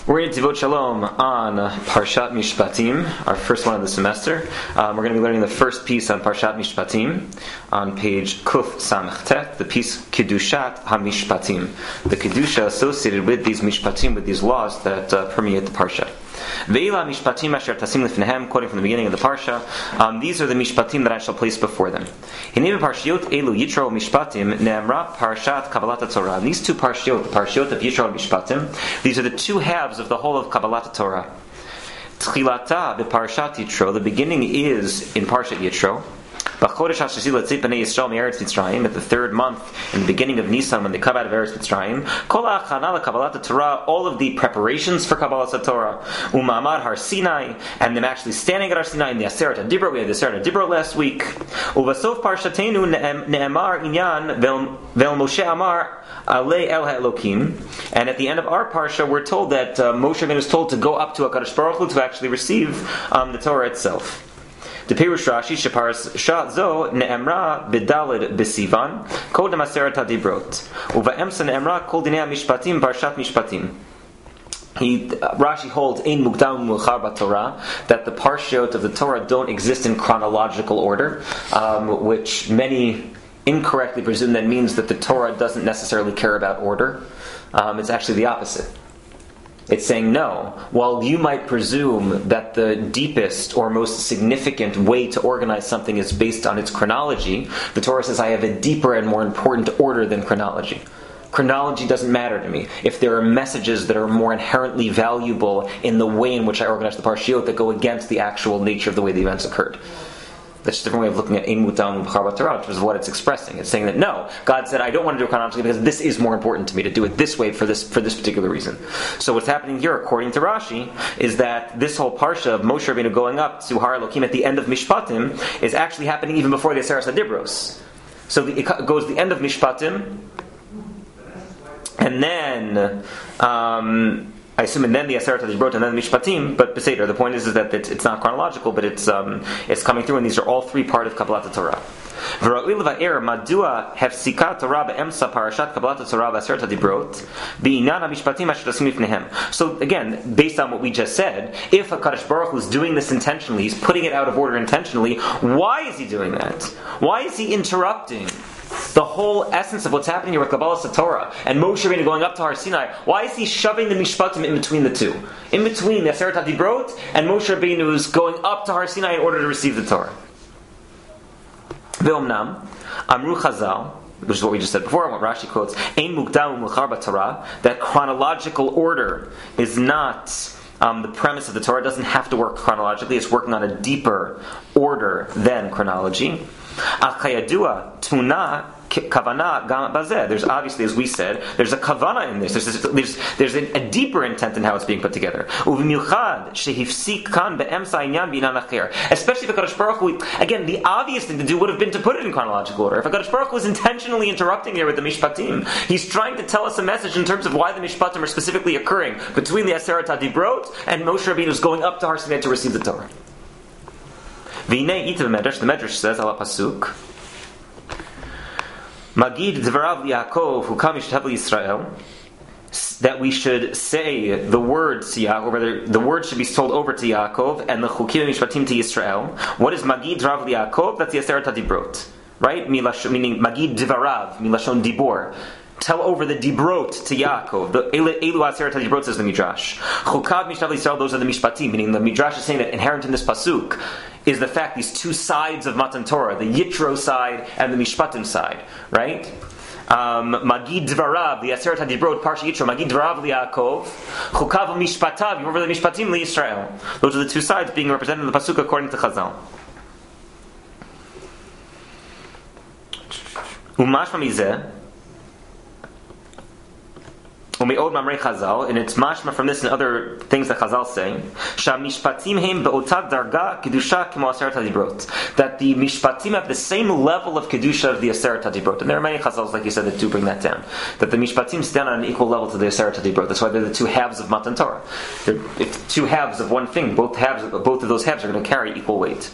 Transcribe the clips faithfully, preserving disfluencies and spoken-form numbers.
We're in Tivot Shalom on Parshat Mishpatim, our first one of the semester. Um, we're going to be learning the first piece on Parshat Mishpatim on page Kuf Samech Tet, the piece Kedushat HaMishpatim, the Kedusha associated with these Mishpatim, with these laws that uh, permeate the Parsha. Ve'ila mishpatim asher tasim lefnehem, quoting from the beginning of the parsha. Um, these are the mishpatim that I shall place before them. Hinei parshiot elu Yitro mishpatim ne'emra parshat Kabbalat Torah. And these two parshiot, the parshiot of Yitro and Mishpatim, these are the two halves of the whole of Kabbalat Torah. Tchilata beparshat Yitro. The beginning is in Parshat Yitro. At the third month, in the beginning of Nisan, when they come out of Eretz Mitzrayim, all of the preparations for Kabbalat Torah, Umamad Har Sinai, and them actually standing at Har Sinai in the Aseret HaDibro. We had the Aseret HaDibro last week. Uvasof Parshatenu Ne'emar Inyan Vel Moshe Amar Alei El HaElokim. And at the end of our parsha, we're told that uh, Moshe Rabbeinu is told to go up to HaKadosh Baruch Hu to actually receive um, the Torah itself. The Pirush Rashi Sheparshat Zo Ne'emra B'Daled B'Sivan Kodem Aseret HaDibrot Uvaemsa Ne'emra Kol Dinei HaMishpatim Parshat Mishpatim. He, uh, Rashi holds Ein Mukdam Muchar BaTorah, that the parshiot of the Torah don't exist in chronological order, um, which many incorrectly presume that means that the Torah doesn't necessarily care about order. Um, it's actually the opposite. It's saying no. While you might presume that the deepest or most significant way to organize something is based on its chronology, the Torah says I have a deeper and more important order than chronology. Chronology doesn't matter to me. If there are messages that are more inherently valuable in the way in which I organize the parshiot that go against the actual nature of the way the events occurred. That's just a different way of looking at Ein Mutam B'Char BaTorah, which is what it's expressing. It's saying that no, God said I don't want to do it chronologically because this is more important to me to do it this way for this for this particular reason. So what's happening here, according to Rashi, is that this whole parsha of Moshe Rabbeinu going up to Har Elokim at the end of Mishpatim is actually happening even before the Aseret HaDibros. So the, it goes the end of Mishpatim, and then. Um, I assume, and then the Aseret HaDibrot, and then the Mishpatim, but Beseder, the point is, is that it's not chronological, but it's um, it's coming through, and these are all three part of Kabbalat Torah. So again, based on what we just said, if HaKadosh Baruch Hu is doing this intentionally, he's putting it out of order intentionally, why is he doing that? Why is he interrupting the whole essence of what's happening here with Kabbalat Torah and Moshe Rabbeinu going up to Har Sinai? Why is he shoving the Mishpatim in between the two? In between the Aseret HaDibrot and Moshe Rabbeinu is going up to Har Sinai in order to receive the Torah. Ve'omnam, Amru Chazal, which is what we just said before, what Rashi quotes, Ein Mukdam U'Muchar BaTorah, that chronological order is not Um, the premise of the Torah. It doesn't have to work chronologically. It's working on a deeper order than chronology. Achayadua tuna kavana gam bazeh. There's obviously, as we said, there's a kavana in this. There's there's there's a, a deeper intent in how it's being put together. Uvimiuchad shehifsik kan be'emsa inyan binan acher. Especially if HaKadosh Baruch Hu, again, the obvious thing to do would have been to put it in chronological order. If HaKadosh Baruch Hu was intentionally interrupting here with the Mishpatim, he's trying to tell us a message in terms of why the Mishpatim are specifically occurring between the Aseret HaDibrot and Moshe Rabbeinu is going up to Har Sinai to receive the Torah. V'nei itav medrash, the medrash says, ala pasuk, Magid dvarav Yaakov hu kam yishtav Yisrael, that we should say the words to Yaakov, or rather, the words should be told over to Yaakov, and the chukim mishpatim to Yisrael. What is Magid dvarav Yaakov? That's the Aseret HaDibrot, right? Meaning Magid dvarav, milashon dibor. Tell over the Dibrot to Yaakov. The Elu Aseret HaDibrot says the Midrash. Chukav Mishtav Yisrael, those are the Mishpatim. Meaning the Midrash is saying that inherent in this pasuk is the fact these two sides of Matan Torah, the Yitro side and the Mishpatim side, right? Um, Magid Dvarav, the Aseret HaDibrot, Parsha Yitro, Magid Dvarav Yaakov, Chukav Mishpatav, over the Mishpatim Yisrael. Those are the two sides being represented in the pasuk according to Chazal. Umashma Mizeh, Umeod Mamrei Chazal, and it's mashma from this and other things that Chazal say, Shamishpatim heim be'otat darga kedusha kemo Aseret HaDibrot, that the Mishpatim have the same level of kedusha of the Aseret HaDibrot. And there are many Chazals, like you said, that do bring that down. That the Mishpatim stand on an equal level to the Aseret HaDibrot. That's why they're the two halves of Matan Torah. They're it's two halves of one thing. Both halves, both of those halves are going to carry equal weight.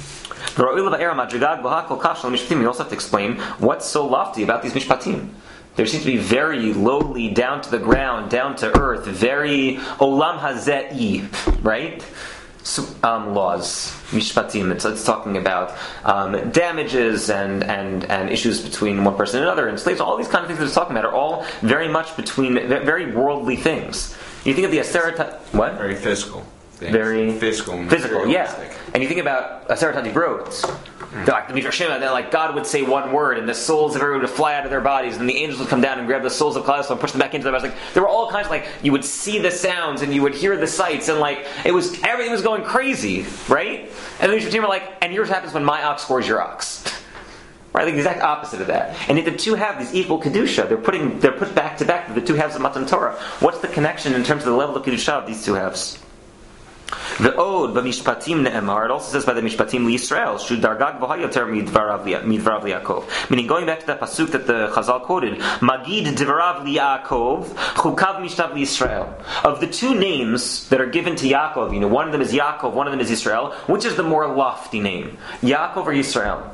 You also have to explain what's so lofty about these Mishpatim. There seems to be very lowly, down to the ground, down to earth, very olam hazei, right? So, um, laws, mishpatim. It's, it's talking about um, damages and, and, and issues between one person and another, and slaves. All these kind of things that it's talking about are all very much between very worldly things. You think of the Aseret, what? Very physical. Things. Very physical. Physical, yeah. And you think about Aseret HaDibrot. They're like the Midrashim, and then like God would say one word, and the souls of everyone would fly out of their bodies, and the angels would come down and grab the souls of Klal Yisrael and push them back into their bodies. Like there were all kinds of like you would see the sounds and you would hear the sights, and like it was everything was going crazy, right? And the Midrashim were like, and yours happens when my ox scores your ox, right? Like the exact opposite of that. And yet the two have these equal kedusha. They're putting they're put back to back. The two halves of Matan Torah. What's the connection in terms of the level of kedusha of these two halves? The Od b'mishpatim ne'emar. It also says by the mishpatim liYisrael shu darga gvoha yoter midvarav liYaakov. Meaning, going back to that pasuk that the Chazal quoted, Magid dvarav liYaakov chukav mishtav liYisrael. Of the two names that are given to Yaakov, you know, one of them is Yaakov, one of them is Yisrael. Which is the more lofty name, Yaakov or Yisrael?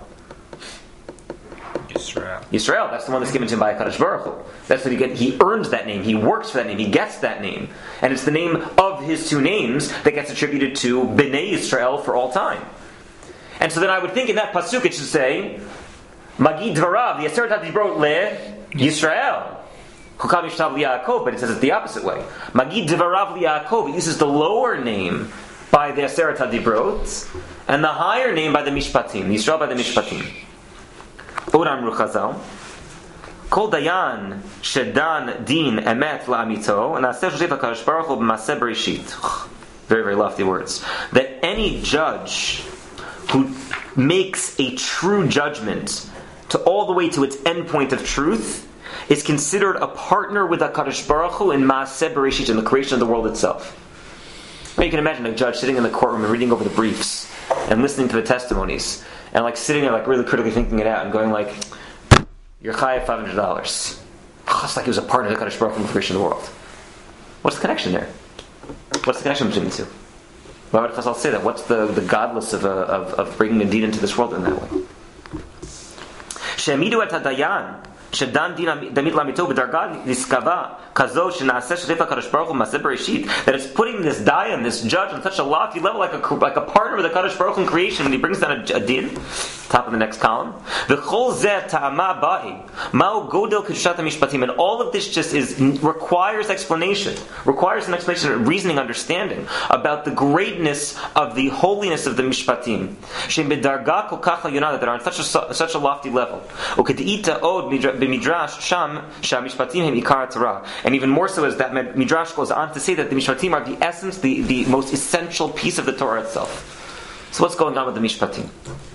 Yisrael. Yisrael. That's the one that's given to him by HaKadosh Baruch Hu. That's what he get. He earns that name. He works for that name. He gets that name, and it's the name of his two names that gets attributed to Bnei Yisrael for all time. And so then I would think in that pasuk it should say, Magid Dvarav Aseret HaDibrot le Yisrael. Chukav Mishtav liYaakov, but it says it the opposite way. Magid Dvarav liYaakov. It uses the lower name by the Aseret HaDibrot and the higher name by the Mishpatim. Yisrael by the Mishpatim. Oram Ruchazal. Kol dayan shedan din emet la'amito, and aseh shosef HaKadosh Baruch Hu b'maseh bereshit. Very, very lofty words. That any judge who makes a true judgment to all the way to its endpoint of truth is considered a partner with HaKadosh Baruch Hu in Maaseh Bereshit, in the creation of the world itself. Now you can imagine a judge sitting in the courtroom and reading over the briefs and listening to the testimonies and like sitting there like really critically thinking it out and going like, you're chayav five hundred dollars. It's like he was a part of the HaKadosh Baruch Hu in the creation of the world. What's the connection there? What's the connection between the two? Why would Chazal say that? What's the, the godless of, a, of of bringing a deed into this world in that way? She'emidu et hadayan shedan din damit lamito b'darga niskava kazo shenaaseh shosef HaKadosh Baruch Hu b'maseh bereshit, that it's putting this dayan, this judge, on such a lofty level, like a like a partner with the HaKadosh Baruch Hu in creation, when he brings down a, a din. Top of the next column. V'chol zeh ta'ama ba'i ma'u godel kedushat hamishpatim, and all of this just is requires explanation, requires an explanation, reasoning, understanding about the greatness of the holiness of the mishpatim. Shem b'darga kol kach ha'yonah, that are on such a such a lofty level. U'ked'ita od b'midrash sham sha'mishpatim hem ikar Torah, and even more so as that midrash goes on to say that the mishpatim are the essence, the the most essential piece of the Torah itself. So what's going on with the mishpatim?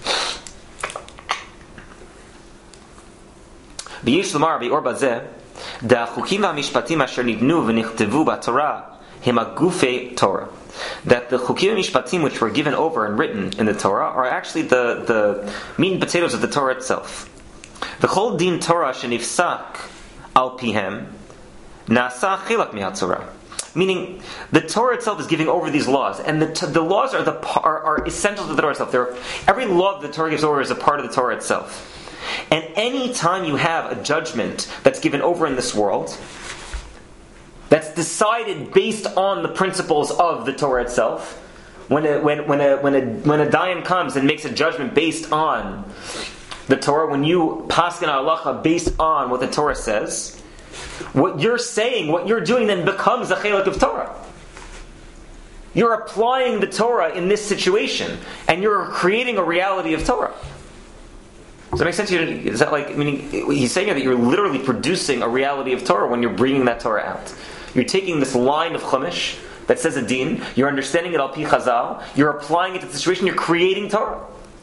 B'yish l'mar b'or bazeh da'chukim v'mishpatim asher nidnu v'nichtavu b'Torah hem agufei Torah. That the chukim mishpatim which were given over and written in the Torah are actually the the meat and potatoes of the Torah itself. The chol din Torah shenifsak al pihem nasa chilak mihaTorah. Meaning, the Torah itself is giving over these laws, and the the laws are the are, are essential to the Torah itself. They're, every law that the Torah gives over is a part of the Torah itself. And any time you have a judgment that's given over in this world, that's decided based on the principles of the Torah itself, when a when when a when a when a dayan comes and makes a judgment based on the Torah, when you paskin halacha based on what the Torah says, what you're saying, what you're doing then becomes a chelik of Torah. You're applying the Torah in this situation, and you're creating a reality of Torah. Does that make sense to you? Is that like, meaning, he's saying that you're literally producing a reality of Torah when you're bringing that Torah out. You're taking this line of Chumash that says a din, you're understanding it al pi Chazal, you're applying it to the situation, you're creating Torah.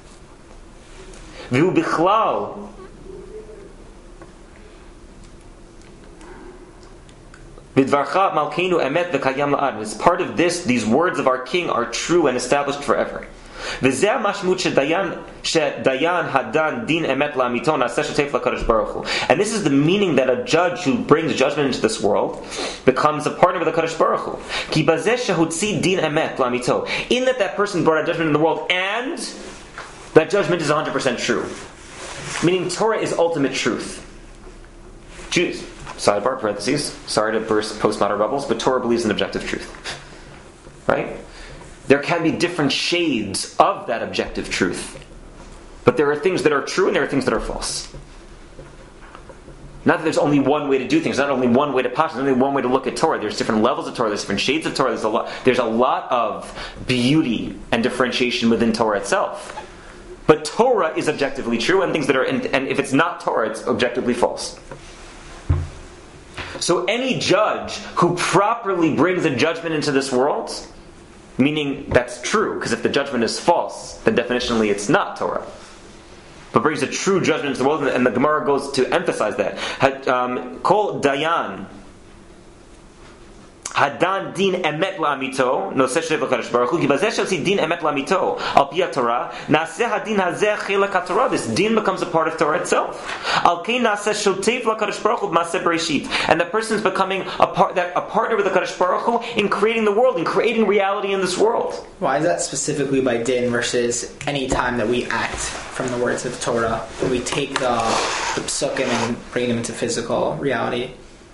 V'hu bichlal v'dvarcha malkeinu emet v'kayam la'ad. As part of this, these words of our King are true and established forever. V'zeh mashmut shedayan shedayan hadan din emet la'amito na'aseh shotef la'kadosh baruch hu. And this is the meaning that a judge who brings judgment into this world becomes a partner with the Kadosh Baruch Hu. Ki bazeh shehutzi din emet la'amito. In that that person brought a judgment in the world, and that judgment is one hundred percent true. Meaning Torah is ultimate truth. Jews, sidebar, parentheses, sorry to burst postmodern bubbles, but Torah believes in objective truth. Right? There can be different shades of that objective truth. But there are things that are true and there are things that are false. Not that there's only one way to do things, not only one way to posture, there's only one way to look at Torah. There's different levels of Torah, there's different shades of Torah, there's a lot, there's a lot of beauty and differentiation within Torah itself. But Torah is objectively true, and things that are, and, and if it's not Torah, it's objectively false. So any judge who properly brings a judgment into this world, meaning that's true, because if the judgment is false, then definitionally it's not Torah, but brings a true judgment into the world, and the Gemara goes to emphasize that. Kol dayan hadan din emet la'amito noseh shlev l'kadosh baruch hu ki bazeh shel din emet la'amito al pi Torah naseh hadin hazeh chelek haTorah. This din becomes a part of Torah itself. Al kein naseh shotev l'kadosh baruch hu b'maseh bereshit, and the person is becoming a part that a partner with the Kadosh Baruch Hu in creating the world, in creating reality in this world. Why is that specifically by din versus any time that we act from the words of Torah, when we take the, the psukim and bring them into physical reality?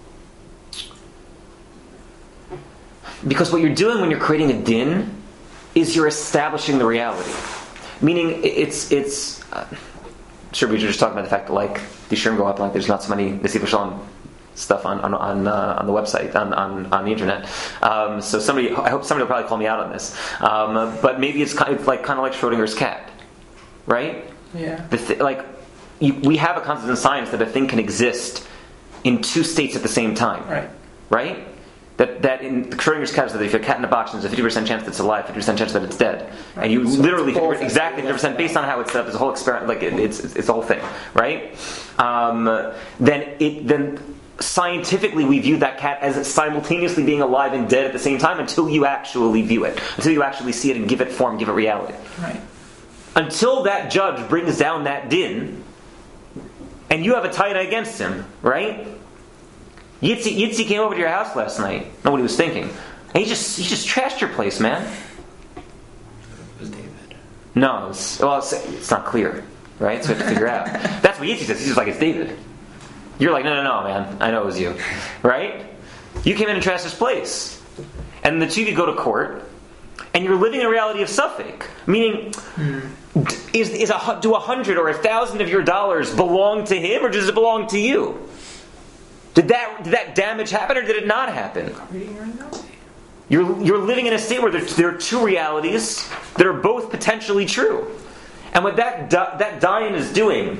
Because what you're doing when you're creating a din is you're establishing the reality. Meaning, it's it's. Uh, sure, we were just talking about the fact that like the Shurim go up, like there's not so many Nesiv Shalom stuff on on on, uh, on the website on, on, on the internet. Um, so somebody, I hope somebody will probably call me out on this. Um, but maybe it's kind of like kind of like Schrodinger's cat, right? Yeah. The th- like you, we have a concept in science that a thing can exist in two states at the same time. Right. Right. That that in Schrodinger's cat is that if you're a cat in a box, there's a fifty percent chance that it's alive, fifty percent chance that it's dead, right. And you so literally fifty, exactly fifty percent based on how it's set up. It's a whole experiment, like it, it's, it's it's a whole thing, right? Um, then it then scientifically we view that cat as simultaneously being alive and dead at the same time until you actually view it, until you actually see it and give it form, give it reality. Right. Until that judge brings down that din, and you have a taina against him, right? Yitzi, Yitzi came over to your house last night. Know what he was thinking? And he just he just trashed your place, man. It was David. No, it's, well, it's, it's not clear, right? So we have to figure out. That's what Yitzi says. He's just like, it's David. You're like, no, no, no, man. I know it was you, right? You came in and trashed his place, and the two of you go to court, and you're living in a reality of Suffolk, meaning. Mm. Is is a do a hundred or a thousand of your dollars belong to him, or does it belong to you? Did that did that damage happen, or did it not happen? You're you're living in a state where there, there are two realities that are both potentially true, and what that that Dayan is doing,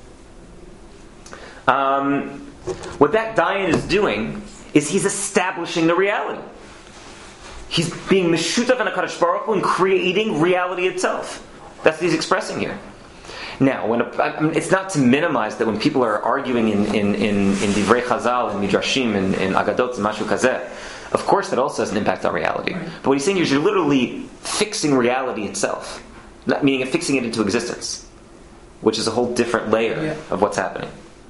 um, what that Dayan is doing is he's establishing the reality. He's being Meshutav and HaKadosh Baruch Hu and creating reality itself. That's what he's expressing here. Now, when a, I mean, it's not to minimize that when people are arguing in in in, in Divrei Chazal and Midrashim and, and Agadot and Mashu Kazeh, of course that also has an impact on reality. Right. But what he's saying is you're literally fixing reality itself, not meaning fixing it into existence, which is a whole different layer yeah. of what's happening.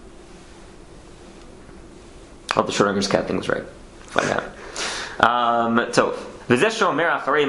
Oh, the Schrodinger's cat thing was right. Find out. Um, so. And that's what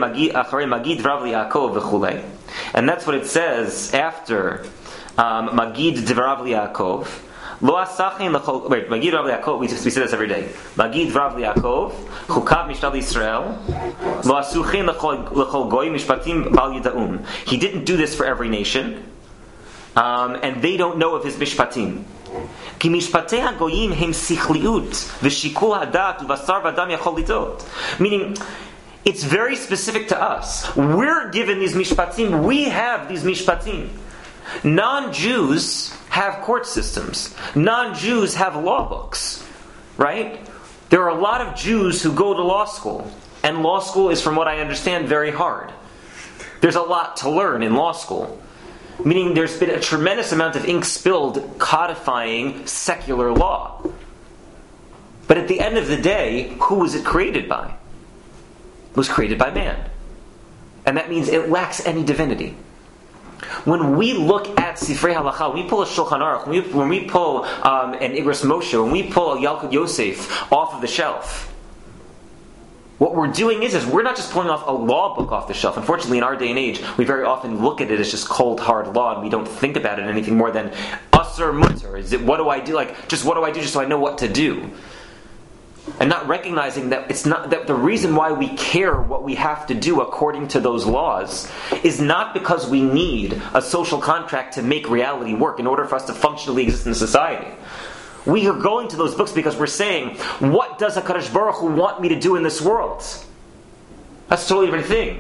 it says after um, Magid Dvarav Li'Yakov. Lo asachin lechol. Wait, Magid Dvarav Li'Yakov. We, we say this every day. Magid Dvarav Li'Yakov. Chukav Mishtal Yisrael. Lo asuchin lechol goy mishpatim bal yidaum. He didn't do this for every nation, um, and they don't know of his mishpatim. Ki mishpatei hagoyim hem sichliut v'shikul hadat u'vasar v'adam yachol lidot. Meaning. It's very specific to us. We're given these mishpatim. We have these mishpatim. Non-Jews have court systems. Non-Jews have law books. Right? There are a lot of Jews who go to law school. And law school is, from what I understand, very hard. There's a lot to learn in law school. Meaning there's been a tremendous amount of ink spilled codifying secular law. But at the end of the day, who was it created by? Was created by man. And that means it lacks any divinity. When we look at Sifrei Halacha, when we pull a Shulchan Aruch, when we, when we pull um, an Igros Moshe, when we pull a Yalkut Yosef off of the shelf, what we're doing is, is we're not just pulling off a law book off the shelf. Unfortunately, in our day and age, we very often look at it as just cold, hard law, and we don't think about it anything more than us asur mutter? Is it what do I do? Like just what do I do just so I know what to do? And not recognizing that it's not that the reason why we care what we have to do according to those laws is not because we need a social contract to make reality work in order for us to functionally exist in society. We are going to those books because we're saying, what does HaKadosh Baruch Hu want me to do in this world? That's a totally different thing.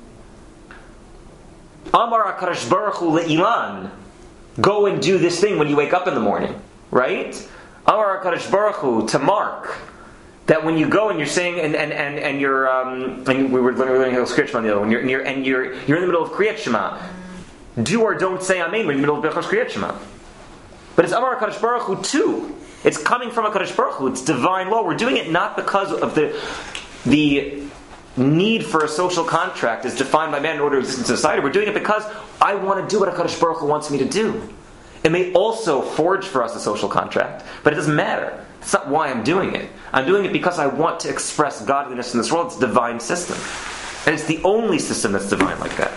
Amar HaKadosh Baruch Hu le'ilan, go and do this thing when you wake up in the morning, right? Amar HaKadosh Baruch Hu to Mark, that when you go and you're saying, and and and, and you're, um, and we were learning Kriyat Shema the other one, you're, and you're, and you're, you're in the middle of Kriyat Shema, do or don't say Amen when you're in the middle of Bechos Kriyat Shema. But it's Amar HaKadosh Baruch Hu too. It's coming from HaKadosh Baruch Hu. It's divine law. We're doing it not because of the the need for a social contract is defined by man in order to exist in society. We're doing it because I want to do what HaKadosh Baruch Hu wants me to do. It may also forge for us a social contract, but it doesn't matter. It's not why I'm doing it. I'm doing it because I want to express godliness in this world. It's a divine system. And it's the only system that's divine like that.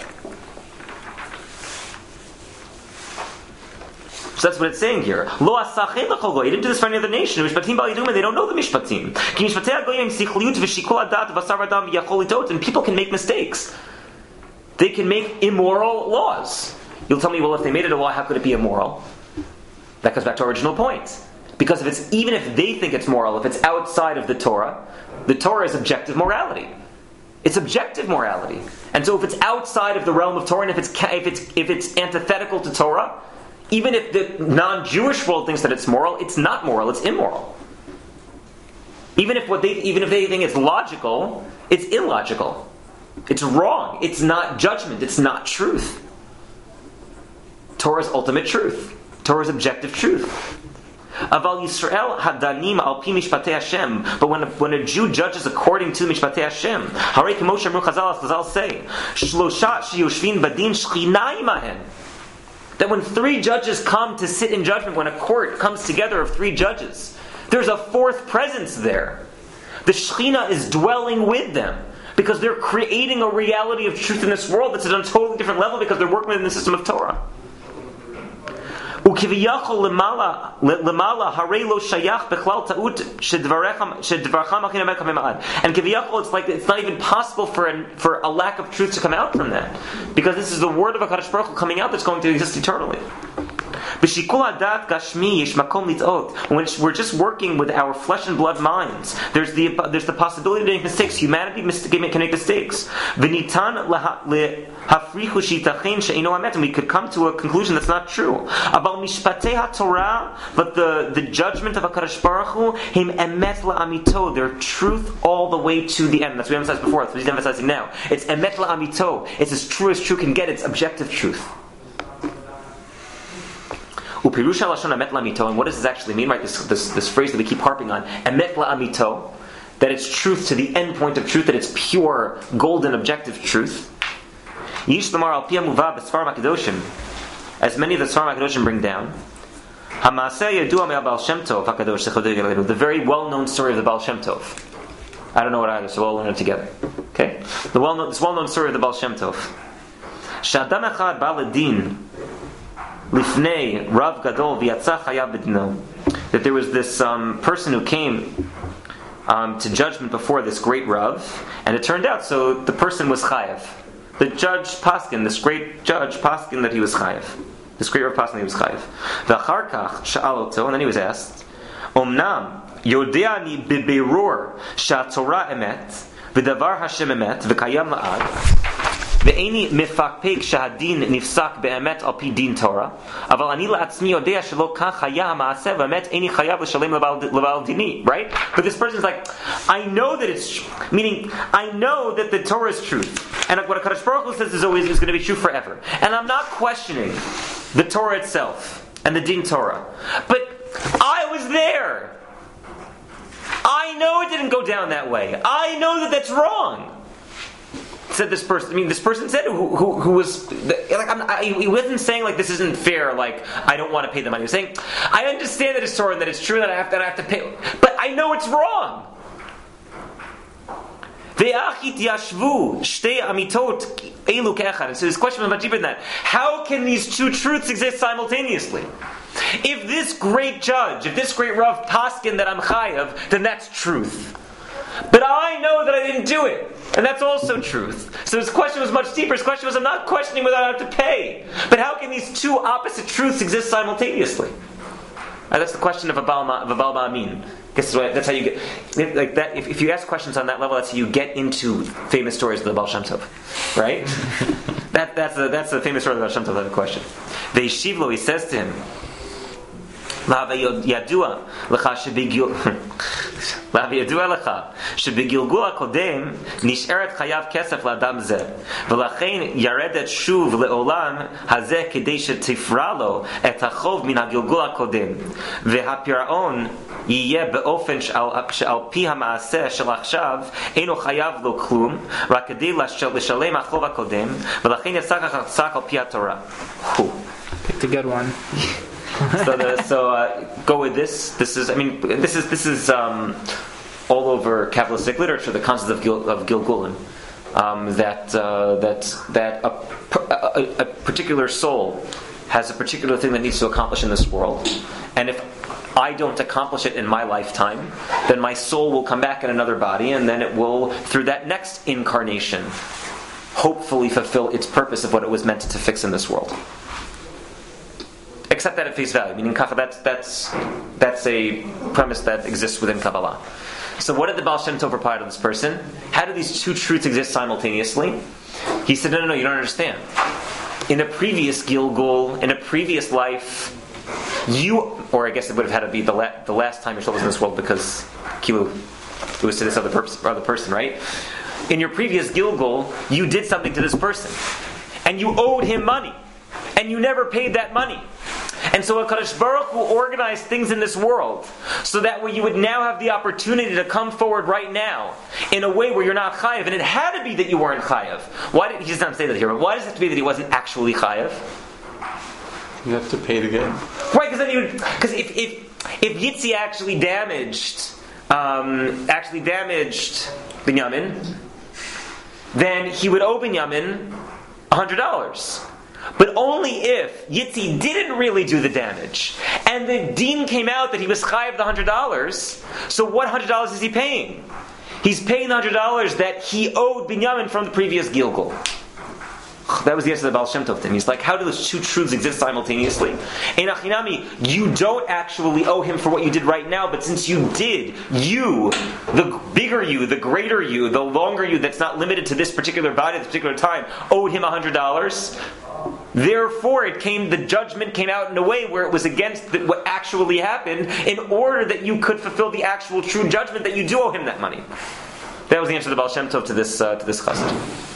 So that's what it's saying here. Lo asachem l'chol. He didn't do this for any other nation. Mishpatim ba'al yidum, and they don't know the mishpatim. Ki mishpatei hagoyim sichliut v'shikol hadat v'asar v'adam v'yachol litot. And people can make mistakes. They can make immoral laws. You'll tell me, well, if they made it a law, how could it be immoral? That goes back to our original point. Because if it's even if they think it's moral, if it's outside of the Torah, the Torah is objective morality. It's objective morality. And so if it's outside of the realm of Torah, and if it's if it's if it's antithetical to Torah, even if the non-Jewish world thinks that it's moral, it's not moral, it's immoral. Even if what they even if they think it's logical, it's illogical. It's wrong. It's not judgment, it's not truth. Torah's ultimate truth. Torah's objective truth. Aval Yisrael hadanim al pi mishpatei Hashem. But when a, when a Jew judges according to mishpatei Hashem, harei k'moshe amru Chazal, as Chazal say, shlosha sheyoshvin badin shchina imahen. That when three judges come to sit in judgment, when a court comes together of three judges, there's a fourth presence there. The Shekhinah is dwelling with them because they're creating a reality of truth in this world that's at a totally different level because they're working within the system of Torah. Ukiviyachol lemala lemala harei lo shayach bechlal ta'ut shedvaracham shedvaracham achin amek hamemad. And kiviyachol, it's like it's not even possible for an, for a lack of truth to come out from that, because this is the word of HaKadosh Baruch Hu coming out that's going to exist eternally. B'shikul hadat gashmi yesh makom lit'ot. When we're just working with our flesh and blood minds, there's the there's the possibility to make mistakes. Humanity can make mistakes. V'nitan lehafrichu shitachen she'ino hamet, and we could come to a conclusion that's not true. About mishpatei haTorah, but the, the judgment of HaKadosh Baruch Hu, him emet la'amito, their truth all the way to the end. That's what we emphasized before. That's what he's emphasizing now. It's emet la'amito. It's as true as true can get. It's objective truth. Upirusha lashon emet la'amito, and what does this actually mean? Right, this, this this phrase that we keep harping on, emet la'amito, that it's truth to the end point of truth, that it's pure, golden, objective truth. Yish lamar al pi hamuva b'sfarim hakadoshim, as many of the Sfarim hakadoshim bring down. Hamaaseh yadua me'al Baal Shem Tov hakadosh zechadei v'leinu, the very well-known story of the Baal Shem Tov. I don't know it either, so we'll learn it together. Okay, the well-known this well-known story of the Baal Shem Tov. Sh'adam echad ba ledin lifnei Rav Gadol v'yatza chayav b'dino. That there was this um, person who came um, to judgment before this great Rav, and it turned out so the person was chayav. The judge Paskin, this great judge Paskin, that he was chayav. This great Rav Paskin, he was chayav. V'achar kach sha'al oto, and then he was asked, Omnam yodeani beberur sha'atorah emet v'davar Hashem emet v'kayam la'ad. Ve'eni mefakpek shahadin nifsak be'emet al pi din Torah, aval ani la'atzmi yodea shelo kach haya ha'maaseh v'emet eni chayav l'shalem l'ba'al dini. Right? But this person's like, I know that it's true. Meaning, I know that the Torah is truth, and what HaKadosh Baruch Hu says is always is going to be true forever. And I'm not questioning the Torah itself and the din Torah, but I was there. I know it didn't go down that way. I know that that's wrong. Said this person. I mean, this person said who who, who was like I'm, I, he wasn't saying like this isn't fair. Like I don't want to pay the money. He was saying I understand that it's Torah and that it's true that I have that I have to pay, but I know it's wrong. And so this question is much deeper than that. How can these two truths exist simultaneously? If this great judge, if this great Rav paskin that I'm chayav, then that's truth. But I know that I didn't do it, and that's also truth. So his question was much deeper. His question was, I'm not questioning whether I have to pay, but how can these two opposite truths exist simultaneously? And that's the question of a Baal Ma'amin. Guess what? That's how you get like that. If, if you ask questions on that level, that's how you get into famous stories of the Baal Shem Tov, right? that that's the that's the famous story of the Baal Shem Tov. That question. The Yeshivlo, he says to him, ידוע לך שבגלגול הקודם נשארת חייב כסף לאדם זה, ולכן ירדת שוב לעולם הזה כדי שתפרע לו את החוב מן הגלגול הקודם, והפירעון יהיה באופן שעל, שעל פי המעשה של עכשיו אינו חייב לו כלום, רק כדי לשלם החוב הקודם, ולכן יצא כך על פי התורה. Picked a good one. so the, so uh, go with this. This is, I mean, this is this is um, all over Kabbalistic literature. The concept of Gil, of Gilgulim, um, that uh, that that a, a, a particular soul has a particular thing that needs to accomplish in this world, and if I don't accomplish it in my lifetime, then my soul will come back in another body, and then it will, through that next incarnation, hopefully fulfill its purpose of what it was meant to fix in this world. Accept that at face value, meaning that's that's that's a premise that exists within Kabbalah. So what did the Baal Shem Tov reply to this person? How do these two truths exist simultaneously? He said, no, no, no, you don't understand. In a previous Gilgul, in a previous life, you, or I guess it would have had to be the, la- the last time your soul was in this world, because Kilu, it was to this other, purpose, other person, right? In your previous Gilgul, you did something to this person, and you owed him money, and you never paid that money. And so HaKadosh Baruch Hu organized things in this world so that way you would now have the opportunity to come forward right now in a way where you're not chayav. And it had to be that you weren't chayav. Why did he does not say that here? But why does it have to be that he wasn't actually chayav? You have to pay it again. Right, because then you because if if if Yitzi actually damaged um, actually damaged Binyamin, then he would owe Binyamin a hundred dollars. But only if Yitzi didn't really do the damage, and the deen came out that he was chayav the hundred dollars. So what hundred dollars is he paying? He's paying the hundred dollars that he owed Binyamin from the previous Gilgul. That was the answer to the Baal Shem Tov to him. He's like, how do those two truths exist simultaneously? In Achinami, you don't actually owe him for what you did right now, but since you did, you, the bigger you, the greater you, the longer you, that's not limited to this particular body at this particular time, owed him a hundred dollars. Therefore, it came. The judgment came out in a way where it was against the, what actually happened, in order that you could fulfill the actual true judgment that you do owe him that money. That was the answer to the Baal Shem Tov to this uh, to this chassid.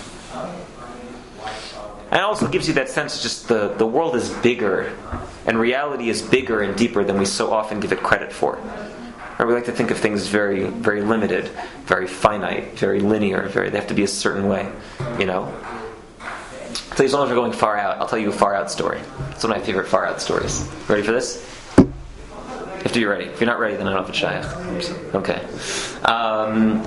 And it also gives you that sense, just the, the world is bigger, and reality is bigger and deeper than we so often give it credit for. Or we like to think of things very, very limited, very finite, very linear. Very they have to be a certain way, you know. So as long as we're going far out, I'll tell you a far out story. It's one of my favorite far out stories. Ready for this? You have to be ready. If you're not ready, then I don't know if it's shayach. Okay. Um,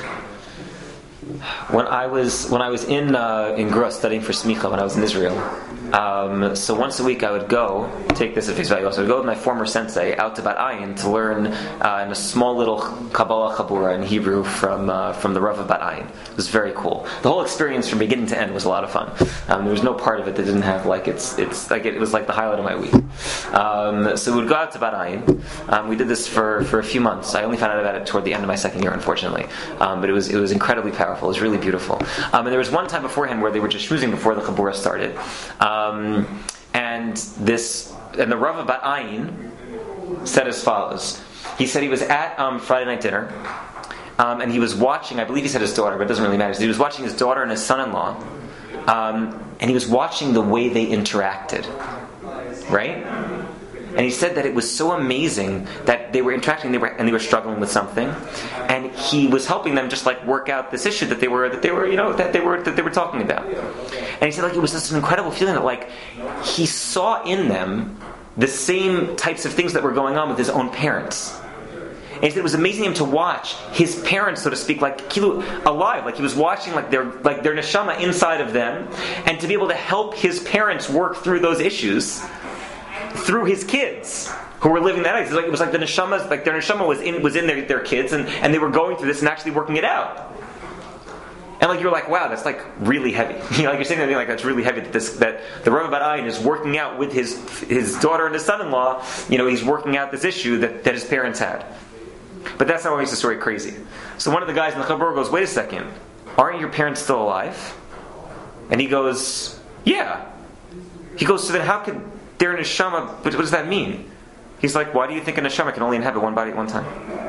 when I was when I was in uh, in Gross studying for Smicha when I was in Israel, um, so once a week I would go take this at face value. So I would go with my former sensei out to Bat Ayin to learn uh, in a small little Kabbalah Chabura in Hebrew from uh, from the Rav of Bat Ayin. It was very cool. The whole experience from beginning to end was a lot of fun. Um, there was no part of it that didn't have like it's it's like it, it was like the highlight of my week. Um, so we would go out to Bat Ayin. Um, we did this for, for a few months. I only found out about it toward the end of my second year, unfortunately. Um, but it was it was incredibly powerful. It was really beautiful. Um, and there was one time beforehand where they were just schmoozing before the Chabura started. Um, and this and the Rav of Bat Ayin said as follows. He said he was at um, Friday night dinner, um, and he was watching, I believe he said his daughter, but it doesn't really matter. So he was watching his daughter and his son-in-law, um, and he was watching the way they interacted. Right? And he said that it was so amazing that they were interacting, they were, and they were struggling with something, and he was helping them just like work out this issue that they were, that they were, you know, that they were, that they were talking about. And he said like it was just an incredible feeling that like he saw in them the same types of things that were going on with his own parents. And he said it was amazing him to watch his parents, so to speak, like kilu, alive, like he was watching like their like their neshama inside of them, and to be able to help his parents work through those issues. through his kids who were living that life. It was like, it was like the neshamas, like their neshama was in was in their, their kids, and, and they were going through this and actually working it out. And like you're like, wow, that's like really heavy. You know, like you're saying that like that's really heavy. That this that the Rav Bar Ayin is working out with his his daughter and his son-in-law. You know, he's working out this issue that, that his parents had. But that's not what makes the story crazy. So one of the guys in the Chabur goes, wait a second, aren't your parents still alive? And he goes, yeah. He goes, so then how could their neshama? What does that mean? He's like, why do you think a neshama can only inhabit one body at one time?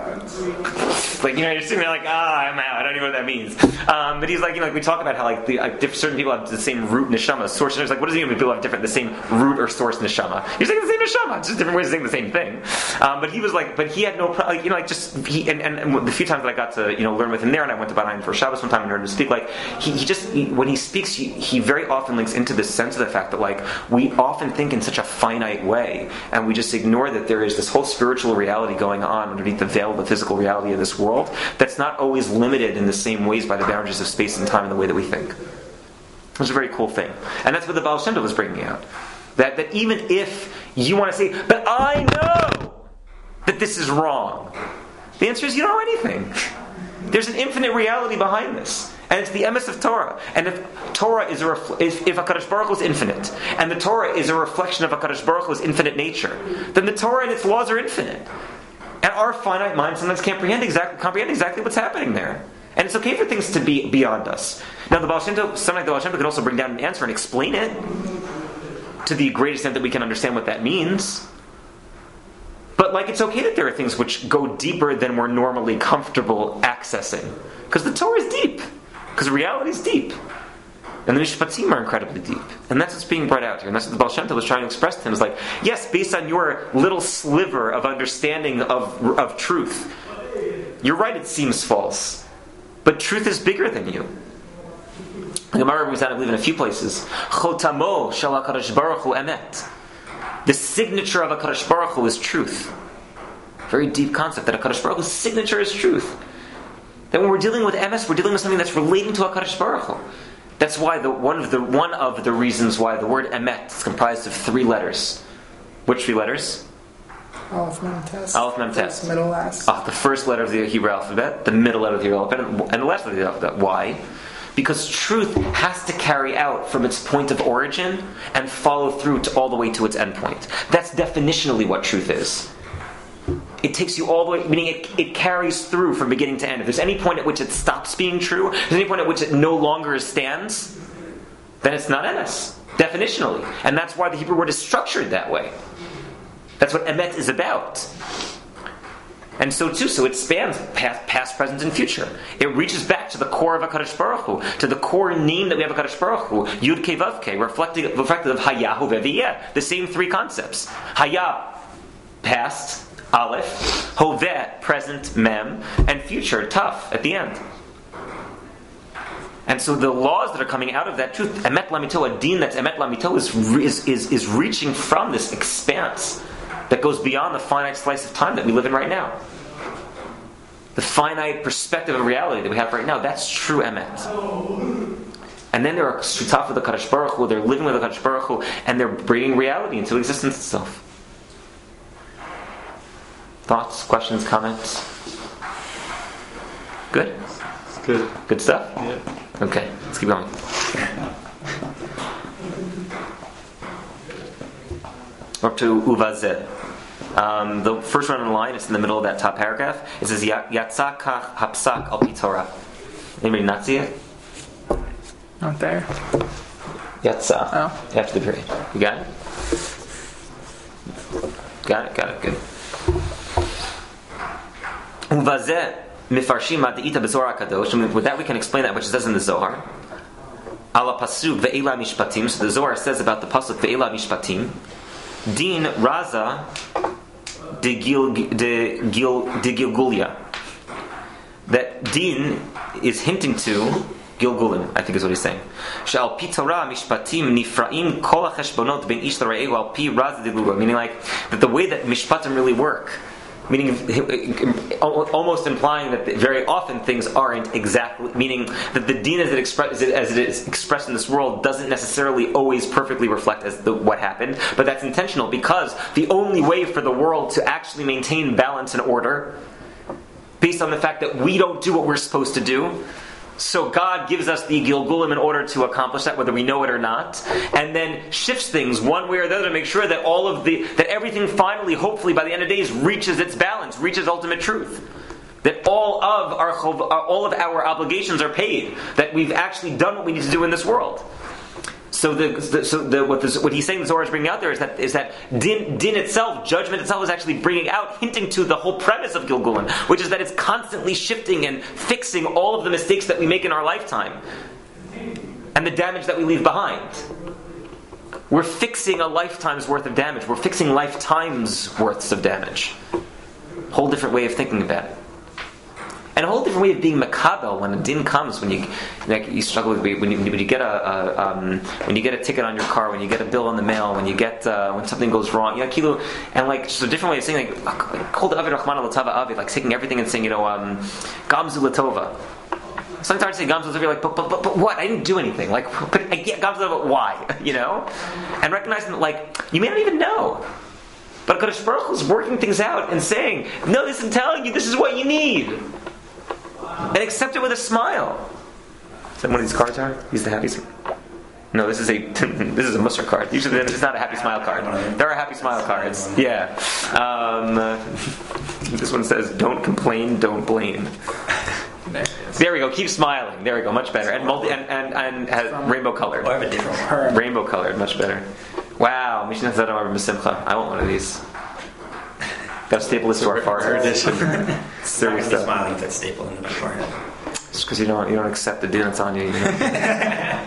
Like, you know, you're sitting there like, ah, I'm out. I don't even know what that means. Um, but he's like, you know, like we talk about how like, the, like diff- certain people have the same root neshama, source. And it's like, what does it mean when people have different, the same root or source neshama? You're saying the same neshama, it's just different ways of saying the same thing. Um, but he was like, but he had no, pro- like, you know, like just he and, and, and the few times that I got to you know learn with him there, and I went to Bar Ayin for Shabbos one time and heard him speak. Like he, he just he, when he speaks, he, he very often links into this sense of the fact that like we often think in such a finite way, and we just ignore that there is this whole spiritual reality going on underneath the veil of the physical reality of this world that's not always limited in the same ways by the boundaries of space and time in the way that we think. It's a very cool thing. And that's what the Baal Shem Tov is bringing out. That, that even if you want to say, but I know that this is wrong, the answer is you don't know anything. There's an infinite reality behind this. And it's the emes of Torah. And if Torah is a refl- if, if HaKadosh Baruch Hu is infinite, and the Torah is a reflection of HaKadosh Baruch Hu's infinite nature, then the Torah and its laws are infinite. And our finite mind sometimes can't comprehend exactly, comprehend exactly what's happening there. And it's okay for things to be beyond us. Now, the Baal Shem Tov, sometimes the Baal Shem Tov can also bring down an answer and explain it to the great extent that we can understand what that means. But, like, it's okay that there are things which go deeper than we're normally comfortable accessing. Because the Torah is deep. Because reality is deep. And the Mishpatim are incredibly deep. And that's what's being brought out here. And that's what the Baal Shem Tov was trying to express to him. It's like, yes, based on your little sliver of understanding of, of truth, you're right, it seems false. But truth is bigger than you. The Gemara brings out, I believe, in a few places, Chotamo shel HaKadosh Baruch Hu emet. The signature of HaKadosh Baruch Hu is truth. Very deep concept, that HaKadosh Baruch Hu's signature is truth. That when we're dealing with emes, we're dealing with something that's relating to HaKadosh Baruch Hu. That's why the one of the one of the reasons why the word emet is comprised of three letters. Which three letters? Aleph, Mem, Tes. Aleph, Mem, Tes. Middle, last. Oh, the first letter of the Hebrew alphabet, the middle letter of the Hebrew alphabet, and the last letter of the alphabet. Why? Because truth has to carry out from its point of origin and follow through to all the way to its endpoint. That's definitionally what truth is. It takes you all the way, meaning it, it carries through from beginning to end. If there's any point at which it stops being true, if there's any point at which it no longer stands, then it's not emes, definitionally. And that's why the Hebrew word is structured that way. That's what emet is about. And so too, so it spans past, past, present, and future. It reaches back to the core of HaKadosh Baruch Hu, to the core name that we have HaKadosh Baruch Hu, Yud Kei Vav Kei, reflective, reflective of Hayahu Veviyeh, the same three concepts. Haya, past, Aleph, Hoveh, present, Mem, and future, Taf, at the end. And so the laws that are coming out of that truth, Emet Lamito, a deen that's Emet Lamito, is, is, is, is reaching from this expanse that goes beyond the finite slice of time that we live in right now. The finite perspective of reality that we have right now, that's true Emet. And then there are Shutaf with the Kadosh Baruch Hu, they're living with the Kadosh Baruch Hu, and they're bringing reality into existence itself. Thoughts, questions, comments? Good? Good. Good stuff? Yeah. Okay, let's keep going. We're up to Uvazeh. Um, the first one on the line, it's in the middle of that top paragraph. It says, Yatsa kach hapsak al pi Torah. Anybody not see it? Not there. Yatsa. Oh. After the period. You got it? Got it, got it, good. Uvazeh mifarshim ma'deita b'Zohar HaKadosh. With that we can explain that which it says in the Zohar. Ala pasuk ve'ela mishpatim. So the Zohar says about the pasuk ve'ela mishpatim. Din raza de gil de gil de gilgulia. That din is hinting to Gilgulim, I think is what he's saying. Shal pi Torah mishpatim nifraim kol hacheshbonot ben ish l'ra'eu al pi raza de gilgul. Meaning like that the way that mishpatim really work meaning almost implying that very often things aren't exactly, meaning that the din as it, express, as it is expressed in this world doesn't necessarily always perfectly reflect as the, what happened, but that's intentional because the only way for the world to actually maintain balance and order, based on the fact that we don't do what we're supposed to do, so God gives us the Gilgulim in order to accomplish that, whether we know it or not, and then shifts things one way or the other to make sure that all of the that everything finally, hopefully, by the end of days, reaches its balance, reaches ultimate truth. That all of our all of our obligations are paid. That we've actually done what we need to do in this world. So the, the so the, what, this, what he's saying the Zohar is bringing out there is that is that din, din itself, judgment itself, is actually bringing out, hinting to the whole premise of Gilgulim, which is that it's constantly shifting and fixing all of the mistakes that we make in our lifetime and the damage that we leave behind. We're fixing a lifetime's worth of damage. We're fixing lifetimes worths of damage. Whole different way of thinking about it. And a whole different way of being makabel when a din comes, when you like you struggle with when you, when you get a, a um, when you get a ticket on your car, when you get a bill in the mail, when you get uh, when something goes wrong, you know, kilo, and like just a different way of saying like kol avid rachmana l'tava avid, like taking everything and saying, you know, um, gamzu l'tova. Sometimes I say gamzu l'tova, you're like, but, but but but what? I didn't do anything. Like, but I get gamzu l'tova, why? You know, and recognizing that like you may not even know. But HaKadosh Baruch Hu is working things out and saying, no, this is telling you this is what you need. And accept it with a smile. Is that one of these cards are? He's the happy smile. No, this is a this is a Musar card. Usually it's not a happy smile card. There are happy smile cards. Yeah. Um, this one says, don't complain, don't blame. There we go. Keep smiling. There we go. Much better. And multi, and, and, and has rainbow colored. Or have a different one. Rainbow colored. Much better. Wow. Mishnah Zadam Arba Mesimcha. I want one of these. Got to staple this to our forehead. It's not going to be smiling if it's stapled into my forehead. Just because you don't you don't accept the din that's on you. you know?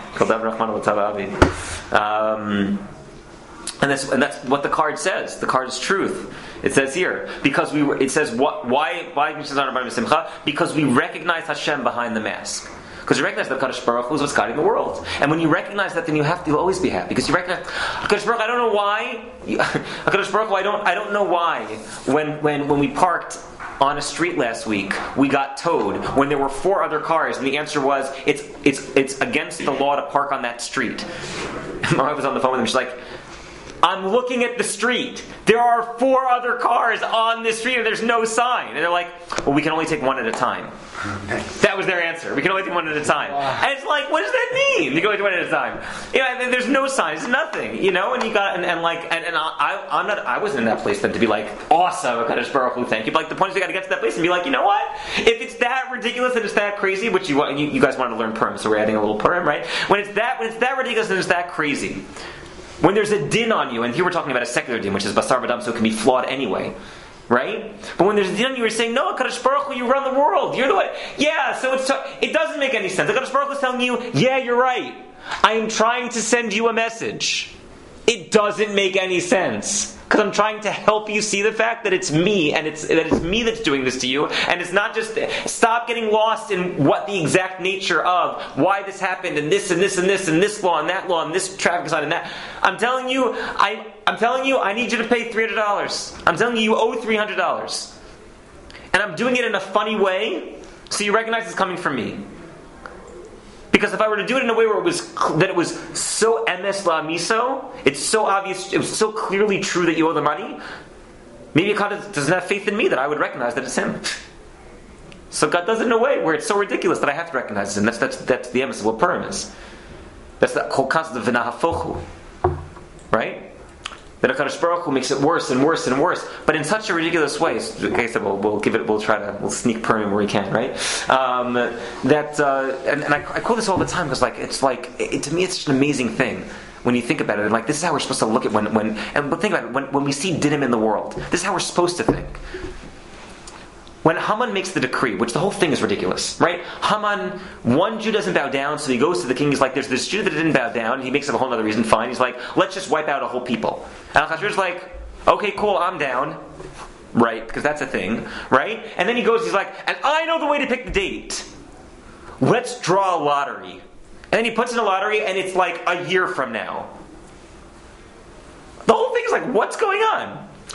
um, and that's and that's what the card says. The card is truth. It says here because we it says what why why because we recognize Hashem behind the mask. Because you recognize that Kadosh Baruch Hu is what's guiding the world. And when you recognize that, then you have to you'll always be happy. Because you recognize, Kadosh Baruch Hu, I don't know why. Kadosh Baruch Hu, I don't, I don't know why. When, when, when we parked on a street last week, we got towed when there were four other cars, and the answer was, it's, it's, it's against the law to park on that street. My wife was on the phone with him. She's like, I'm looking at the street. There are four other cars on this street and there's no sign. And they're like, well, we can only take one at a time. That was their answer. We can only take one at a time. Wow. And it's like, what does that mean? You can only take one at a time. You know, there's no sign. It's nothing. You know, and you got, and, and like, and, and I, I'm not, I wasn't in that place then to be like, awesome, Kadosh Baruch Hu, thank you. But like, the point is we got to get to that place and be like, you know what? If it's that ridiculous and it's that crazy, which you you, you guys wanted to learn Purim, so we're adding a little Purim, right? When it's that, when it's that ridiculous and it's that crazy, when there's a din on you, and here we're talking about a secular din, which is basar v'dam, so it can be flawed anyway, right? But when there's a din on you, you're saying, no, Kadosh Baruch Hu, you run the world. You're the one. Yeah, so it's t- it doesn't make any sense. The Kadosh Baruch Hu is telling you, yeah, you're right. I am trying to send you a message. It doesn't make any sense. Because I'm trying to help you see the fact that it's me, and it's that it's me that's doing this to you, and it's not just stop getting lost in what the exact nature of why this happened, and this and this and this and this law and that law and this traffic sign and that. I'm telling you, I I'm telling you, I need you to pay three hundred dollars. I'm telling you, you owe three hundred dollars, and I'm doing it in a funny way, so you recognize it's coming from me. Because if I were to do it in a way where it was that it was so emes la'amiso, it's so obvious, it was so clearly true that you owe the money, maybe God doesn't have faith in me that I would recognize that it's Him. So God does it in a way where it's so ridiculous that I have to recognize it, and that's that's that's the emes of what Purim is. That's the whole concept of v'nahafochu, right? That HaKadosh Baruch Hu makes it worse and worse and worse, but in such a ridiculous way. So, okay, so we'll, we'll give it. We'll try to. We'll sneak Purim where we can, right? Um, that uh, and, and I, I quote this all the time because, like, it's like it, to me, it's such an amazing thing when you think about it. And like, this is how we're supposed to look at when when. And but think about it when when we see dinim in the world. This is how we're supposed to think. When Haman makes the decree, which the whole thing is ridiculous, right? Haman, one Jew doesn't bow down, so he goes to the king. He's like, there's this Jew that didn't bow down. And he makes up a whole other reason. Fine. He's like, let's just wipe out a whole people. And Achashverosh like, okay, cool, I'm down. Right? Because that's a thing. Right? And then he goes, he's like, and I know the way to pick the date. Let's draw a lottery. And then he puts in a lottery, and it's like a year from now. The whole thing is like, what's going on?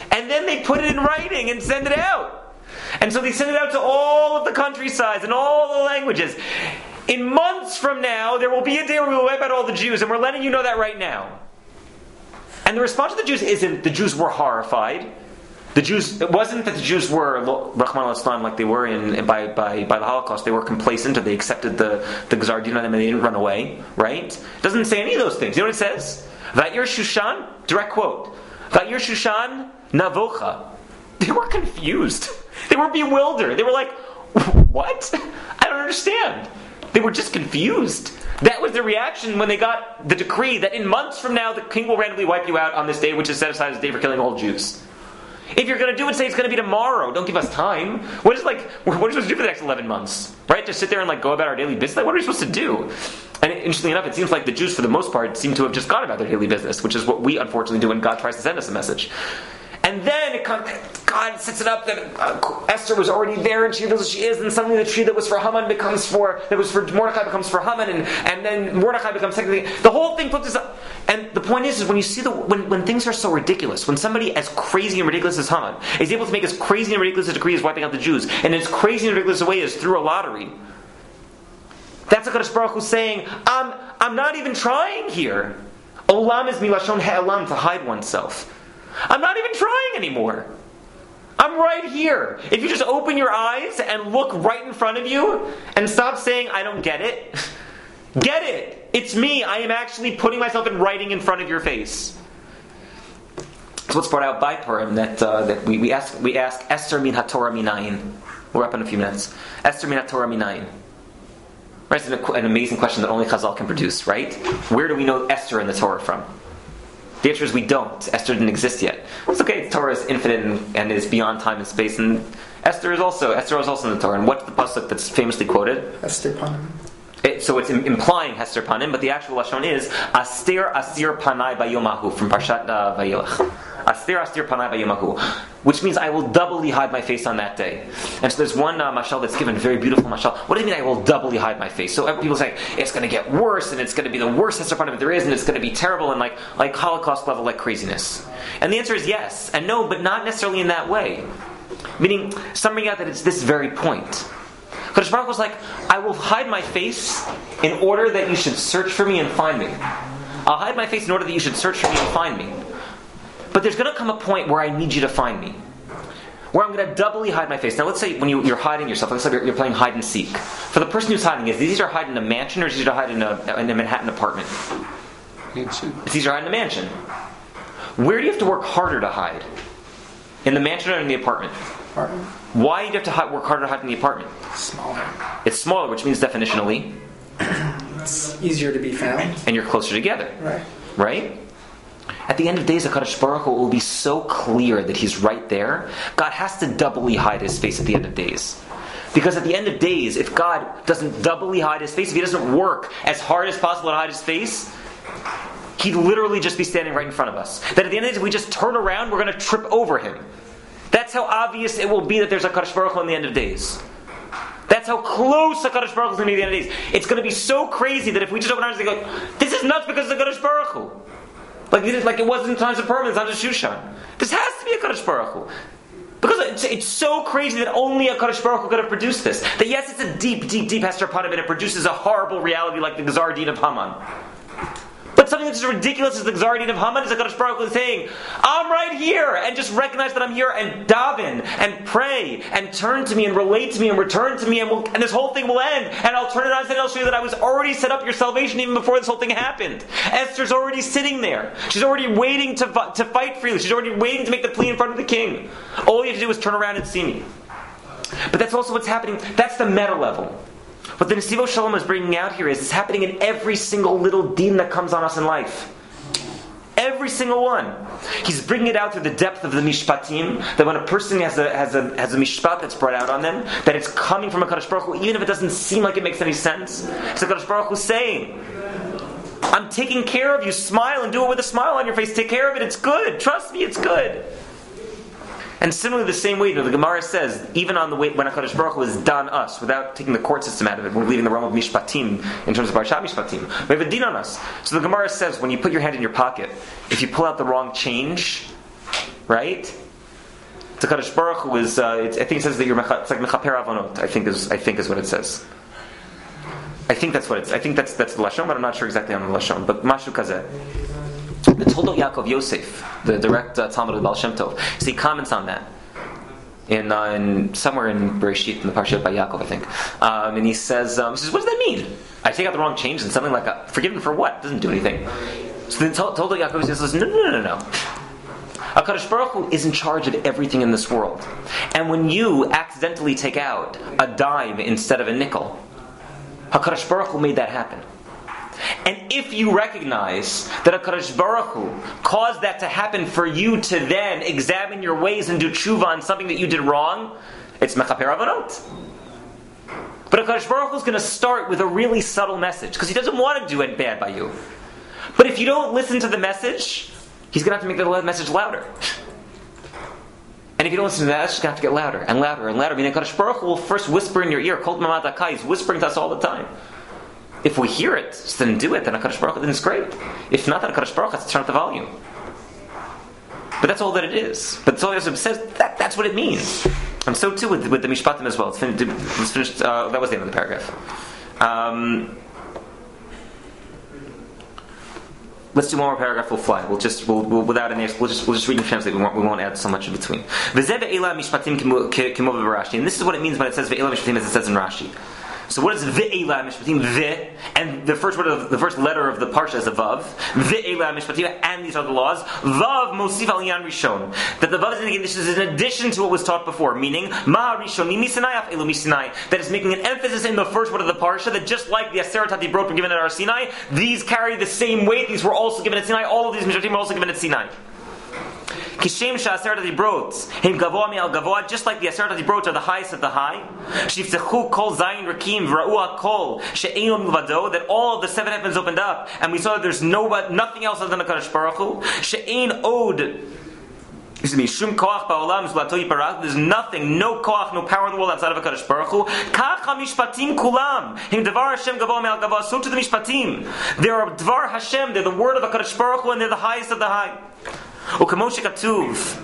And then they put it in writing and send it out. And so they send it out to all of the countrysides and all the languages. In months from now, there will be a day where we will wipe out all the Jews, and we're letting you know that right now. And the response of the Jews isn't the Jews were horrified. The Jews, it wasn't that the Jews were Rahman al-Islam like they were in, by, by, by the Holocaust. They were complacent, or they accepted the, the Gzar Din on them and they didn't run away, right? It doesn't say any of those things. You know what it says? Va'ir Shushan, direct quote. Va'ir Shushan navocha. They were confused. They were bewildered. They were like, what? I don't understand. They were just confused. That was their reaction when they got the decree that in months from now the king will randomly wipe you out on this day, which is set aside as a day for killing all Jews. If you're going to do it, say it's going to be tomorrow. Don't give us time. What is like? What are we supposed to do for the next eleven months? Right? Just sit there and like go about our daily business? Like, what are we supposed to do? And interestingly enough, it seems like the Jews, for the most part, seem to have just gone about their daily business, which is what we unfortunately do when God tries to send us a message. And then it comes, God sets it up that uh, Esther was already there and she realizes she is, and suddenly the tree that was for Haman becomes for, that was for Mordecai becomes for Haman, and, and then Mordecai becomes technically, the whole thing flips up. And the point is, is when you see the, when, when things are so ridiculous, when somebody as crazy and ridiculous as Haman is able to make as crazy and ridiculous a decree as wiping out the Jews, and as crazy and ridiculous a way as through a lottery, that's HaKadosh Baruch Hu saying, I'm, I'm not even trying here. Olam is milashon ha'elam, to hide oneself. I'm not even trying anymore. I'm right here. If you just open your eyes and look right in front of you and stop saying, I don't get it. Get it. It's me. I am actually putting myself in writing in front of your face. So what's brought out by Purim that uh, that we, we ask we ask Esther min haTorah minayin. We're up in a few minutes. Esther min haTorah minayin. Right, it's an, an amazing question that only Chazal can produce. Right? Where do we know Esther in the Torah from? The answer is we don't. Esther didn't exist yet. It's okay. The Torah is infinite and, and is beyond time and space, and Esther is also Esther is also in the Torah. And what's the pasuk that's famously quoted? Esther Panim. It, so it's im- implying Hester Panim, but the actual lashon is Aster Asir Panai Bayomahu from Parshat uh, Vayelech. Aster Asir Panai Bayomahu, which means I will doubly hide my face on that day. And so there's one uh, mashal that's given, very beautiful mashal. What do you mean I will doubly hide my face? So people say it's going to get worse, and it's going to be the worst Hester Panim there is, and it's going to be terrible and like like Holocaust level like craziness. And the answer is yes and no, but not necessarily in that way. Meaning, summing out that it's this very point. Kadosh Baruch was like, I will hide my face in order that you should search for me and find me. I'll hide my face in order that you should search for me and find me. But there's going to come a point where I need you to find me. Where I'm going to doubly hide my face. Now let's say when you, you're hiding yourself, let's say you're, you're playing hide and seek. For the person who's hiding, is these are hiding in a mansion or is these are hiding in a, in a Manhattan apartment? Mansion. It's these are hiding in a mansion. Where do you have to work harder to hide? In the mansion or in the apartment? Apartment. Why do you have to hide, work harder to hide in the apartment? Smaller. It's smaller, which means definitionally It's easier to be found. and you're closer together. Right. Right? At the end of days, HaKadosh Baruch Hu will be so clear that He's right there, God has to doubly hide His face at the end of days. Because at the end of days, if God doesn't doubly hide His face, if He doesn't work as hard as possible to hide His face, He'd literally just be standing right in front of us. That at the end of days, if we just turn around, we're going to trip over Him. That's how obvious it will be that there's a HaKadosh Baruch Hu in the end of days. That's how close HaKadosh Baruch Hu is going to be at the end of days. It's going to be so crazy that if we just open our eyes and go, this is nuts because of the HaKadosh Baruch Hu. Like it, like it was in times of Purim, in times of Shushan. This has to be a HaKadosh Baruch Hu. Because it's, it's so crazy that only a HaKadosh Baruch Hu could have produced this. That yes, it's a deep, deep, deep Hester Panim, and it produces a horrible reality like the Gzar Din of Haman. But something that's as ridiculous as the Gzar Din of Haman is HaKadosh Baruch Hu saying, I'm right here, and just recognize that I'm here, and daven, and pray, and turn to me, and relate to me, and return to me, and, we'll, and this whole thing will end. And I'll turn it on and I'll show you that I was already set up your salvation even before this whole thing happened. Esther's already sitting there. She's already waiting to, to fight for you. She's already waiting to make the plea in front of the king. All you have to do is turn around and see me. But that's also what's happening. That's the meta level. What the Nesivo Shalom is bringing out here is it's happening in every single little din that comes on us in life. Every single one. He's bringing it out through the depth of the mishpatim, that when a person has a has a has a mishpat that's brought out on them, that it's coming from a HaKadosh Baruch Hu, even if it doesn't seem like it makes any sense. It's a HaKadosh Baruch Hu saying, I'm taking care of you. Smile and do it with a smile on your face. Take care of it. It's good. Trust me, it's good. And similarly, the same way, you know, the Gemara says, even on the way when HaKadosh Baruch Hu has done us, without taking the court system out of it, we're leaving the realm of Mishpatim in terms of Parshat Mishpatim. We have a din on us. So the Gemara says, when you put your hand in your pocket, if you pull out the wrong change, right, The Kadosh Baruch Hu is. Uh, it's, I think it says that you're. Mecha, it's like mechaper avonot. I think is. I think is what it says. I think that's what it's. I think that's that's the lashon, but I'm not sure exactly on the lashon. But mashu kazeh. The Toldot Yaakov Yosef, the direct uh, Talmud of Baal Shem Tov, so he comments on that in, uh, in somewhere in Bereshit in the Parsha by Yaakov, I think, um, and he says, um, he says, what does that mean? I take out the wrong change and something like a, forgiven for what? It doesn't do anything. So then Toldot Yaakov says, no, no, no, no, no. HaKadosh Baruch Hu is in charge of everything in this world, and when you accidentally take out a dime instead of a nickel, HaKadosh Baruch Hu made that happen. And if you recognize that HaKadosh Baruch Hu caused that to happen for you to then examine your ways and do tshuva on something that you did wrong, it's mechaper avonot. But HaKadosh Baruch Hu is going to start with a really subtle message, because He doesn't want to do it bad by you. But if you don't listen to the message, He's going to have to make the message louder. And if you don't listen to that, it's just going to have to get louder and louder and louder. I mean, HaKadosh Baruch Hu will first whisper in your ear. Kol Dmamat Hakai, He's whispering to us all the time. If we hear it, then do it, then HaKadosh Baruch Hu, then it's great. If not, then HaKadosh Baruch Hu has to turn up the volume. But that's all that it is. But Zohar says that that's what it means. And so too with, with the Mishpatim as well. It's finished, it's finished uh, that was the end of the paragraph. Um, let's do one more paragraph. We'll fly. We'll just we'll, we'll without any. We'll just we'll just read and translate. We won't we won't add so much in between. And this is what it means when it says ve'ela mishpatim as it says in Rashi. So what is ve'ela mishpatim? Ve, and the first word of the first letter of the parsha is a vav. Ve'ela mishpatim, and these are the laws. Vav mosif al yan rishon. That the vav is indicating this is in addition to what was taught before, meaning ma rishoni misinai af elu misinai. That is making an emphasis in the first word of the parsha that just like the aseret hadibrot were given at Har Sinai, these carry the same weight. These were also given at Sinai. All of these mishpatim were also given at Sinai. Kishem sha'aseret hadibrot him gavoa mi'al gavoa, just like the aseret hadibrot are the highest of the high. Shiftechu kol zayin rakim v'ra'u kol she'eino milvado, that all of the seven heavens opened up, and we saw that there's no nothing else other than HaKadosh Baruch Hu. She'ein od. Excuse me. Shum koach ba'olam zulato yiparach. There's nothing, no koach, no power in the world outside of HaKadosh Baruch Hu. Kach hamishpatim kulam him devar Hashem gavoa mi'al gavoa. So to the mishpatim, they are dvar Hashem. They're the word of HaKadosh Baruch Hu, and they're the highest of the high. Ukamo shekatuv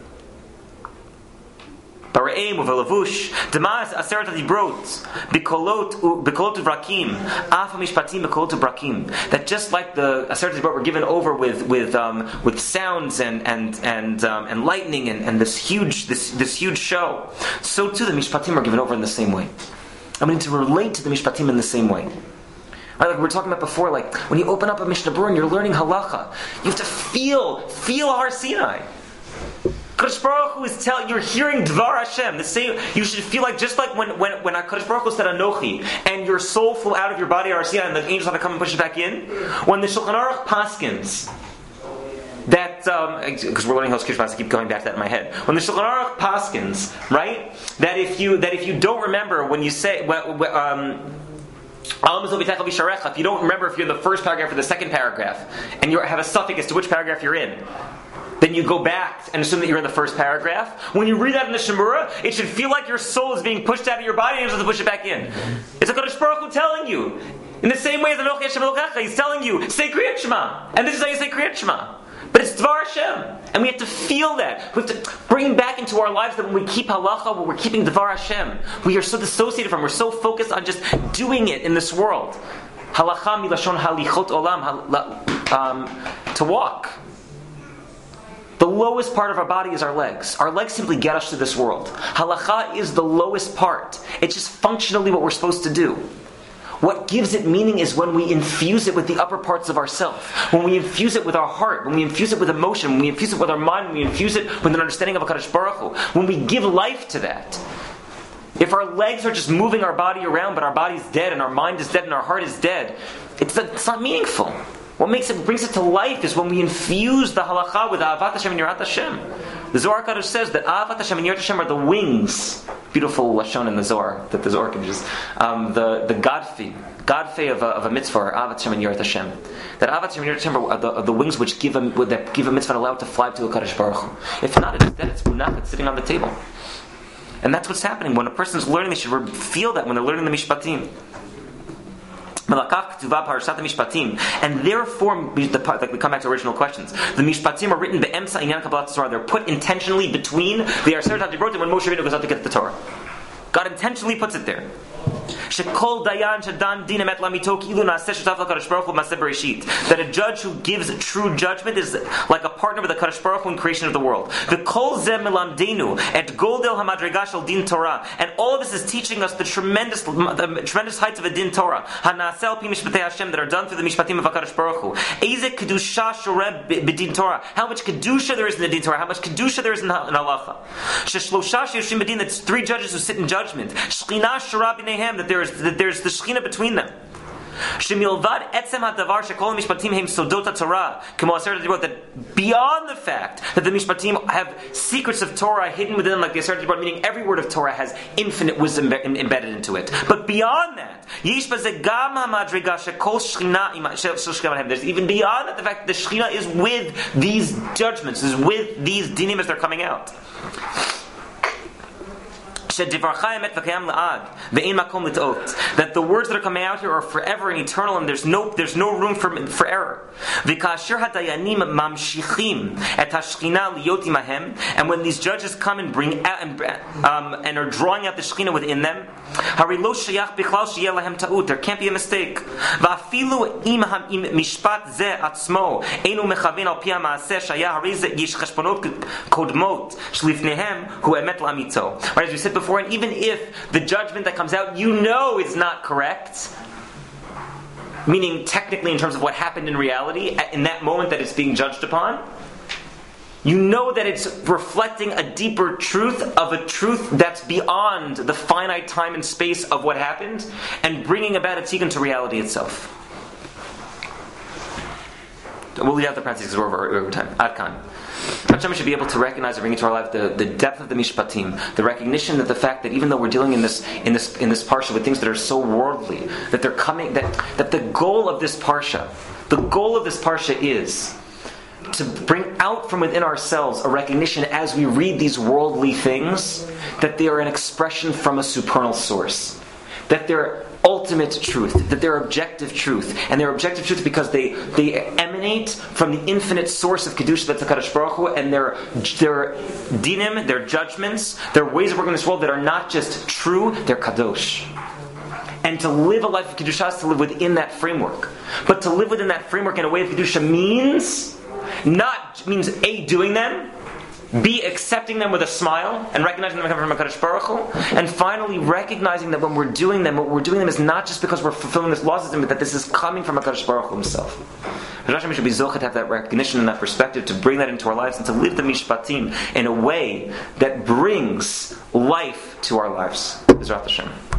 Baraim uvelavush Damas aseret hadibrot Bikolot Bikolot uvrakim Afa mishpatim bikolot uvrakim. That just like the aseret hadibrot were given over with with um, with sounds and and and um, and lightning and, and this huge this this huge show, so too the mishpatim are given over in the same way. I mean, to relate to the mishpatim in the same way. Right, like we were talking about before, like when you open up a Mishnah Berurah and you're learning halacha, you have to feel, feel Har Sinai. Kadosh Baruch Hu is telling, you're hearing Dvar Hashem. The same, you should feel like, just like when when when Kadosh Baruch Hu said Anochi, and your soul flew out of your body, Har Sinai, and the angels had to come and push it back in. When the Shulchan Aruch paskins, that because um, we're learning Hos Kishmas, I keep going back to that in my head. When the Shulchan Aruch paskins, right, that if you that if you don't remember when you say um. If you don't remember if you're in the first paragraph or the second paragraph, and you have a suffix as to which paragraph you're in, then you go back and assume that you're in the first paragraph. When you read that in the Shemura, it should feel like your soul is being pushed out of your body and you have to push it back in. It's a HaKadosh Baruch Hu telling you. In the same way as Anochi Hashem Elokecha, He's telling you, say Kriyat Shema. And this is how you say Kriyat Shema. But it's Dvar Hashem. And we have to feel that. We have to bring back into our lives that when we keep halacha, when we're keeping Dvar Hashem, we are so dissociated from, we're so focused on just doing it in this world. Halacha milashon halichot olam, um, to walk. The lowest part of our body is our legs. Our legs simply get us to this world. Halacha is the lowest part. It's just functionally what we're supposed to do. What gives it meaning is when we infuse it with the upper parts of ourself. When we infuse it with our heart. When we infuse it with emotion. When we infuse it with our mind. When we infuse it with an understanding of HaKadosh Baruch Hu. When we give life to that. If our legs are just moving our body around, but our body's dead, and our mind is dead, and our heart is dead, it's, it's not meaningful. What makes it brings it to life is when we infuse the halacha with Ahavat Hashem and Yirat Hashem. The Zohar Kadosh says that Ahavat Hashem and Yirat Hashem are the wings. Beautiful lashon in the Zohar that the Zohar can just um, the the godfey godfey of a, of a mitzvah are Ahavat Hashem and Yirat Hashem. That Ahavat Hashem and Yirat Hashem are the, are the wings which give a that give a mitzvah and allow it to fly to a Kadosh Baruch Hu. If not, it's dead. It's munach. It's sitting on the table. And that's what's happening when a person's learning. They should feel that when they're learning the mishpatim. And therefore, like we come back to original questions, the Mishpatim are written be'emsa inyan kabbalat Torah. They're put intentionally between the Aseret HaDibrot and when Moshe Rabbeinu goes out to get the Torah. God intentionally puts it there. That a judge who gives true judgment is like a partner with the Kadosh Baruch Hu in creation of the world. And all of this is teaching us the tremendous, the tremendous heights of a din Torah that are done through the Mishpatim of HaKadosh Baruch Hu. How much kedusha there is in the din Torah? How much kedusha there is in halacha? That's three judges who sit in judgment. That there is that there's the Shekhinah between them. That beyond the fact that the Mishpatim have secrets of Torah hidden within them, like the Aseret HaDibrot, meaning every word of Torah has infinite wisdom embedded into it. But beyond that, there's even beyond that the fact that the Shekhinah is with these judgments, is with these dinim as they're coming out. That the words that are coming out here are forever and eternal, and there's no there's no room for for error. And when these judges come and bring out and, um, and are drawing out the Shekhinah within them, there can't be a mistake. Right, as we said before, and even if the judgment that comes out, you know is not correct, meaning technically in terms of what happened in reality, in that moment that it's being judged upon, you know that it's reflecting a deeper truth of a truth that's beyond the finite time and space of what happened, and bringing about a tikkun to reality itself. We'll leave out the parentheses because we're over, over time. Adkan. We should be able to recognize and bring into our life the, the depth of the Mishpatim, the recognition that the fact that even though we're dealing in this in this in this parsha with things that are so worldly, that they're coming that that the goal of this parsha, the goal of this parsha is to bring out from within ourselves a recognition as we read these worldly things that they are an expression from a supernal source, that they're ultimate truth, that they're objective truth, and they're objective truth because they they emanate from the infinite source of kedusha that's the Kadosh Baruch Hu, and their their dinim, their judgments, their ways of working in this world that are not just true, they're kadosh. And to live a life of kedusha is to live within that framework. But to live within that framework in a way of kedusha means not means a doing them, B, accepting them with a smile and recognizing them coming from HaKadosh Baruch Hu, and finally recognizing that when we're doing them, what we're doing them is not just because we're fulfilling this law system, but that this is coming from HaKadosh Baruch Hu himself. Hashem should be zocheh to have that recognition and that perspective, to bring that into our lives and to live the Mishpatim in a way that brings life to our lives. B'ezrat Hashem.